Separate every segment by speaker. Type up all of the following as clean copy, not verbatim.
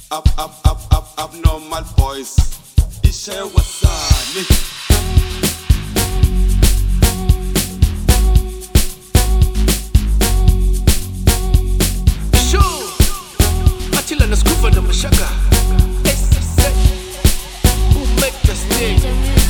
Speaker 1: Abnormal boys. Ishe wasani.
Speaker 2: Atila na skufa na mashaka. Who make this thing?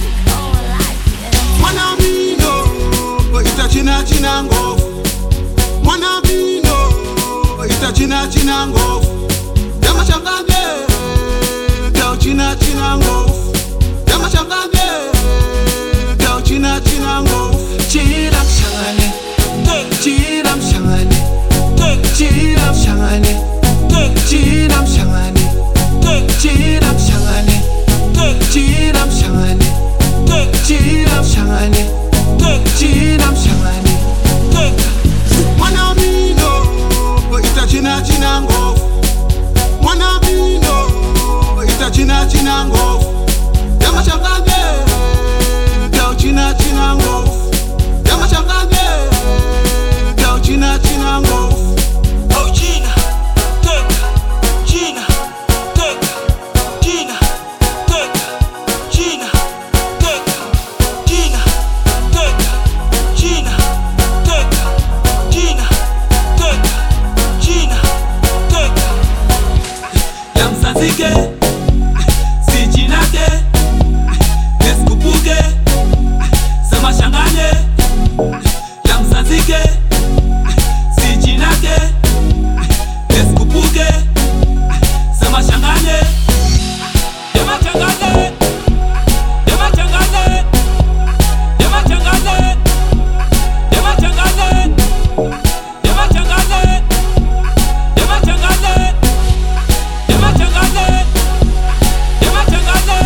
Speaker 1: Mwana vino ita china ngofu. Mwana vino ita china ngofu. Yama changane Gao china ngofu. Yama changane Gao china ngofu.
Speaker 2: Chiram shangane, chiram shangane, chiram shangane, chiram shangane, chiram shangane, chiram shangane, chiram shangane, chiram shangane.
Speaker 1: Mwana vino ita china ngofu. Mwana vino ita china ngofu. Yama changane Gao china ngofu. Yama changane Gao china ngofu.
Speaker 2: Oh Gina, teka, Gina, teka, Gina, teka, Gina, teka, Gina, teka, Gina, teka, Gina, teka, Gina, teka. Yamsanzike, si Gina ke, neskupuke, sama shangane. Yamsanzike, si Gina ke, neskupuke, sama shangane. Yama changane, yama changane, yama changane, yama changane, yama changane, yama changane, yama changane, yama changane.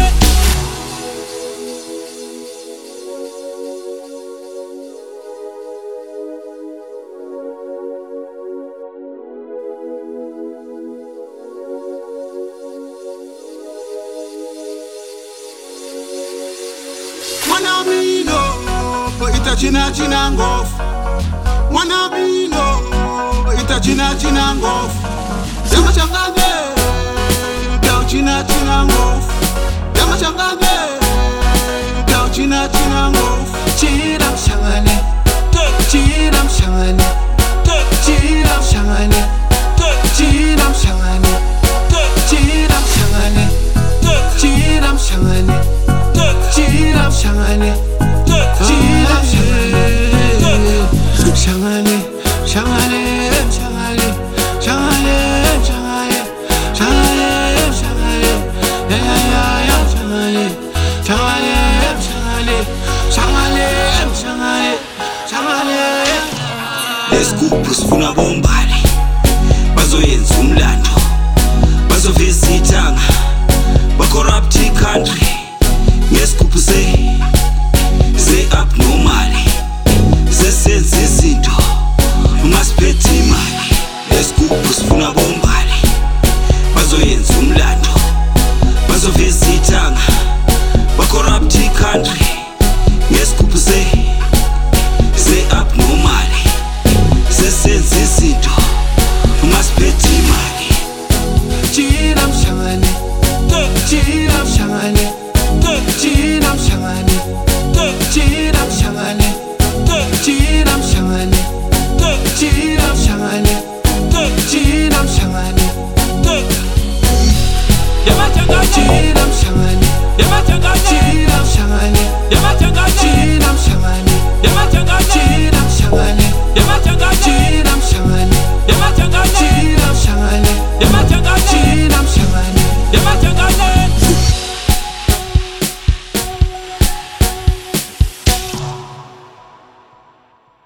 Speaker 1: Mwana vino ita china ngofu. Mwana vino ita china ngofu. Yama changane Gao china ngofu. Yama changane Gao china ngofu.
Speaker 2: Chiram shangane, chiram shangane, chiram shangane, chiram shangane, chiram shangane, chiram shangane, chiram shangane, chiram shangane, shangane, shangane, shangane, shangane, shangane, shangane, shangane, ya ya ya shangane, shangane, shangane, shangane, shangane, shangane.
Speaker 3: Lesgubhu sifuna bombali bazoyenza umlando, bazoveza ithanga, bacorrupt country. Ngesigubhu se abnormal, sesenza izinto